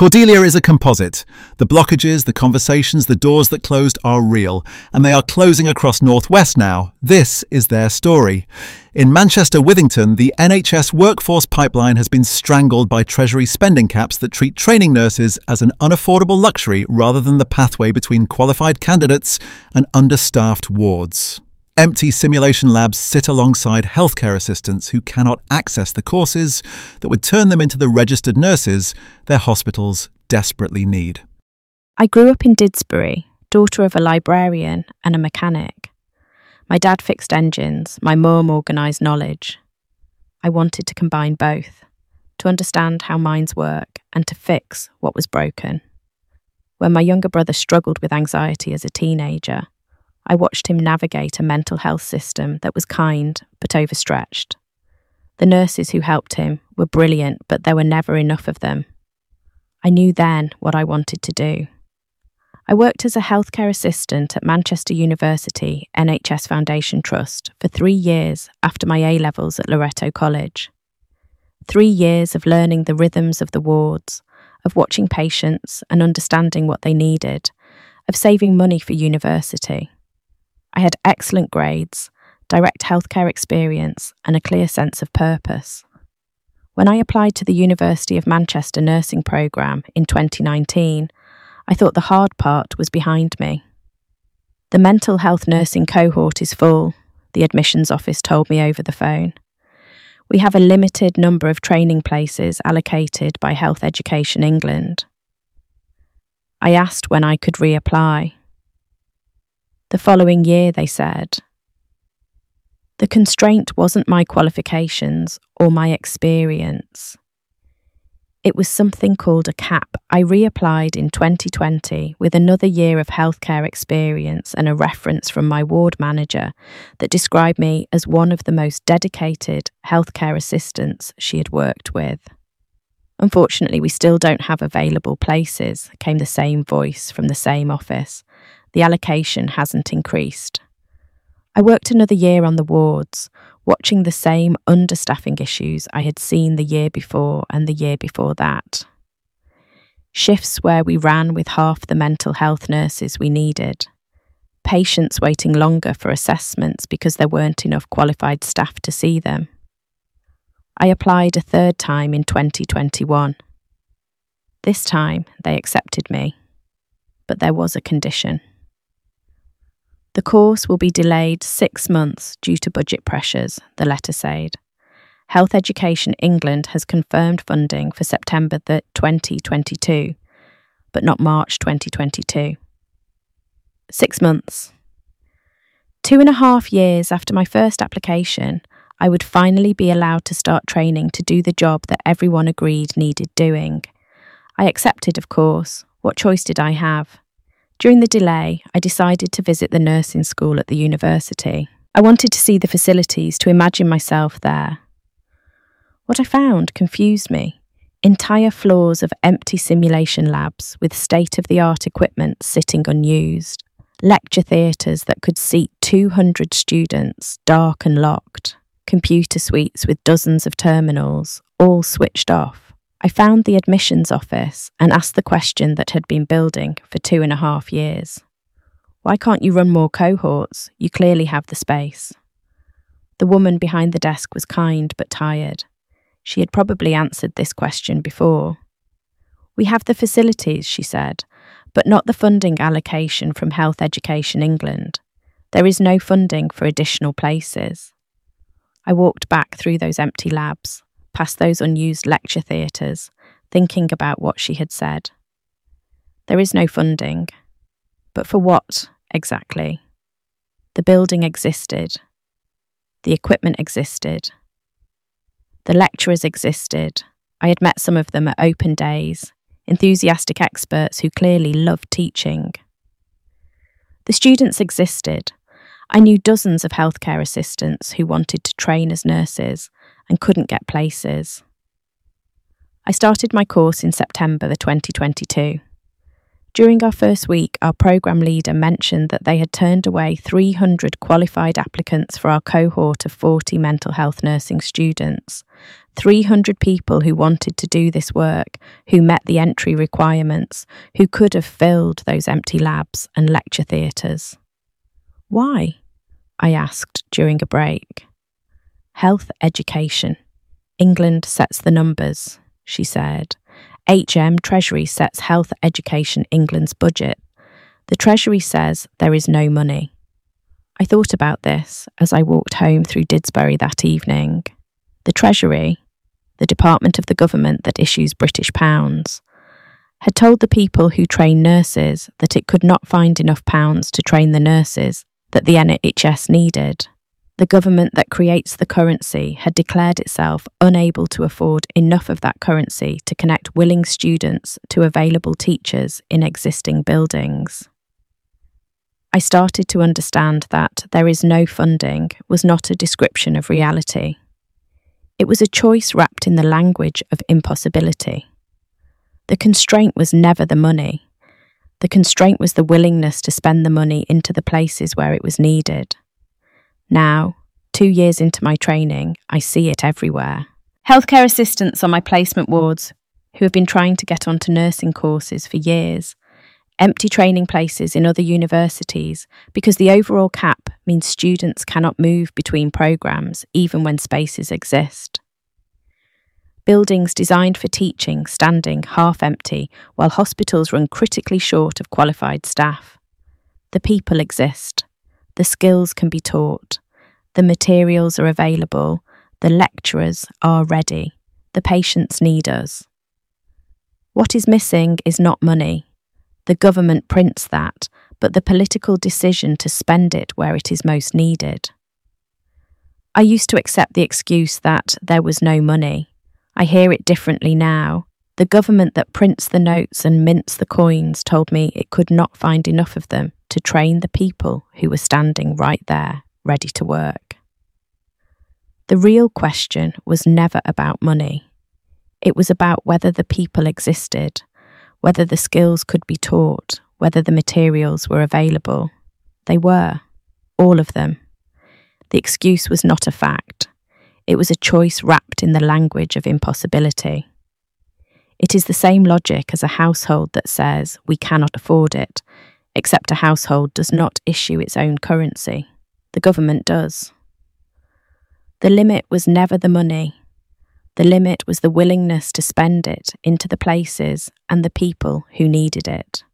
Cordelia is a composite. The blockages, the conversations, the doors that closed are real, and they are closing across North West now. This is their story. In Manchester Withington, the NHS workforce pipeline has been strangled by Treasury spending caps that treat training nurses as an unaffordable luxury rather than the pathway between qualified candidates and understaffed wards. Empty simulation labs sit alongside healthcare assistants who cannot access the courses that would turn them into the registered nurses their hospitals desperately need. I grew up in Didsbury, daughter of a librarian and a mechanic. My dad fixed engines, my mum organised knowledge. I wanted to combine both, to understand how minds work and to fix what was broken. When my younger brother struggled with anxiety as a teenager, I watched him navigate a mental health system that was kind but overstretched. The nurses who helped him were brilliant, but there were never enough of them. I knew then what I wanted to do. I worked as a healthcare assistant at Manchester University NHS Foundation Trust for 3 years after my A-levels at Loreto College. 3 years of learning the rhythms of the wards, of watching patients and understanding what they needed, of saving money for university. I had excellent grades, direct healthcare experience, and a clear sense of purpose. When I applied to the University of Manchester nursing programme in 2019, I thought the hard part was behind me. The mental health nursing cohort is full, the admissions office told me over the phone. We have a limited number of training places allocated by Health Education England. I asked when I could reapply. The following year, they said. The constraint wasn't my qualifications or my experience. It was something called a cap. I reapplied in 2020 with another year of healthcare experience and a reference from my ward manager that described me as one of the most dedicated healthcare assistants she had worked with. Unfortunately, we still don't have available places, came the same voice from the same office. The allocation hasn't increased. I worked another year on the wards, watching the same understaffing issues I had seen the year before and the year before that. Shifts where we ran with half the mental health nurses we needed. Patients waiting longer for assessments because there weren't enough qualified staff to see them. I applied a third time in 2021. This time they accepted me, but there was a condition. The course will be delayed 6 months due to budget pressures, the letter said. Health Education England has confirmed funding for September 2022, but not March 2022. 6 months. 2.5 years after my first application, I would finally be allowed to start training to do the job that everyone agreed needed doing. I accepted, of course. What choice did I have? During the delay, I decided to visit the nursing school at the university. I wanted to see the facilities, to imagine myself there. What I found confused me. Entire floors of empty simulation labs with state-of-the-art equipment sitting unused. Lecture theatres that could seat 200 students, dark and locked. Computer suites with dozens of terminals, all switched off. I found the admissions office and asked the question that had been building for 2.5 years. Why can't you run more cohorts? You clearly have the space. The woman behind the desk was kind but tired. She had probably answered this question before. We have the facilities, she said, but not the funding allocation from Health Education England. There is no funding for additional places. I walked back through those empty labs, past those unused lecture theatres, thinking about what she had said. There is no funding. But for what, exactly? The building existed. The equipment existed. The lecturers existed. I had met some of them at open days, enthusiastic experts who clearly loved teaching. The students existed. I knew dozens of healthcare assistants who wanted to train as nurses and couldn't get places. I started my course in September 2022. During our first week, our programme leader mentioned that they had turned away 300 qualified applicants for our cohort of 40 mental health nursing students. 300 people who wanted to do this work, who met the entry requirements, who could have filled those empty labs and lecture theatres. Why? I asked during a break. Health education. England sets the numbers, she said. HM Treasury sets Health Education England's budget. The Treasury says there is no money. I thought about this as I walked home through Didsbury that evening. The Treasury, the department of the government that issues British pounds, had told the people who train nurses that it could not find enough pounds to train the nurses that the NHS needed. The government that creates the currency had declared itself unable to afford enough of that currency to connect willing students to available teachers in existing buildings. I started to understand that there is no funding was not a description of reality. It was a choice wrapped in the language of impossibility. The constraint was never the money. The constraint was the willingness to spend the money into the places where it was needed. Now, 2 years into my training, I see it everywhere. Healthcare assistants on my placement wards who have been trying to get onto nursing courses for years. Empty training places in other universities because the overall cap means students cannot move between programmes even when spaces exist. Buildings designed for teaching standing half empty while hospitals run critically short of qualified staff. The people exist. The skills can be taught. The materials are available. The lecturers are ready. The patients need us. What is missing is not money. The government prints that, but the political decision to spend it where it is most needed. I used to accept the excuse that there was no money. I hear it differently now. The government that prints the notes and mints the coins told me it could not find enough of them to train the people who were standing right there, ready to work. The real question was never about money. It was about whether the people existed, whether the skills could be taught, whether the materials were available. They were, all of them. The excuse was not a fact. It was a choice wrapped in the language of impossibility. It is the same logic as a household that says we cannot afford it, except a household does not issue its own currency. The government does. The limit was never the money. The limit was the willingness to spend it into the places and the people who needed it.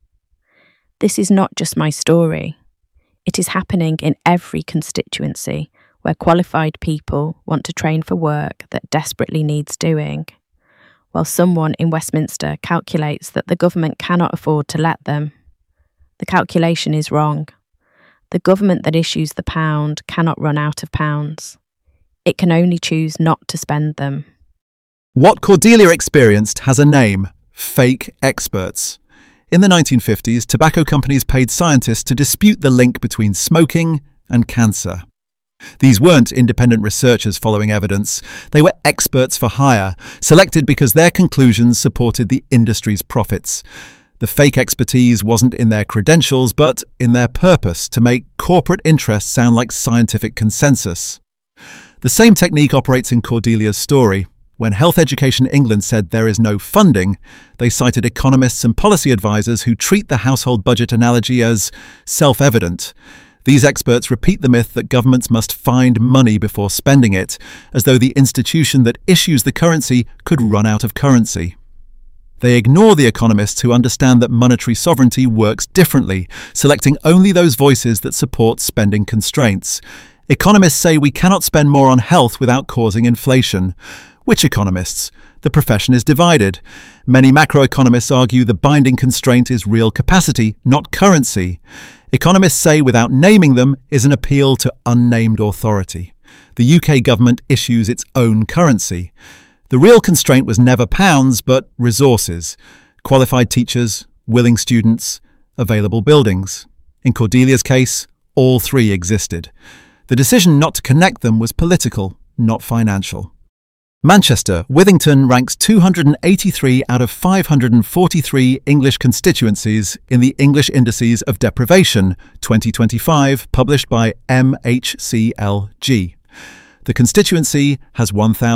This is not just my story. It is happening in every constituency where qualified people want to train for work that desperately needs doing, while someone in Westminster calculates that the government cannot afford to let them. The calculation is wrong. The government that issues the pound cannot run out of pounds. It can only choose not to spend them. What Cordelia experienced has a name: fake experts. In the 1950s, tobacco companies paid scientists to dispute the link between smoking and cancer. These weren't independent researchers following evidence. They were experts for hire, selected because their conclusions supported the industry's profits. The fake expertise wasn't in their credentials, but in their purpose to make corporate interests sound like scientific consensus. The same technique operates in Cordelia's story. When Health Education England said there is no funding, they cited economists and policy advisors who treat the household budget analogy as self-evident. These experts repeat the myth that governments must find money before spending it, as though the institution that issues the currency could run out of currency. They ignore the economists who understand that monetary sovereignty works differently, selecting only those voices that support spending constraints. Economists say we cannot spend more on health without causing inflation. Which economists? The profession is divided. Many macroeconomists argue the binding constraint is real capacity, not currency. Economists say without naming them is an appeal to unnamed authority. The UK government issues its own currency. The real constraint was never pounds, but resources. Qualified teachers, willing students, available buildings. In Cordelia's case, all three existed. The decision not to connect them was political, not financial. Manchester, Withington ranks 283 out of 543 English constituencies in the English Indices of Deprivation 2025, published by MHCLG. The constituency has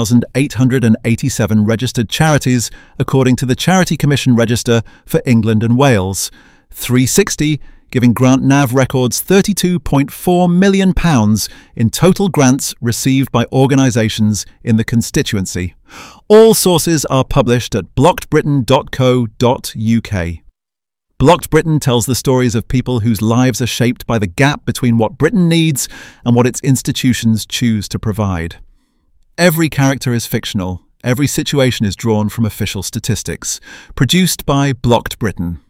1,887 registered charities, according to the Charity Commission Register for England and Wales, 360 giving Grant Nav records £32.4 million in total grants received by organisations in the constituency. All sources are published at blockedbritain.co.uk. Blocked Britain tells the stories of people whose lives are shaped by the gap between what Britain needs and what its institutions choose to provide. Every character is fictional. Every situation is drawn from official statistics. Produced by Blocked Britain.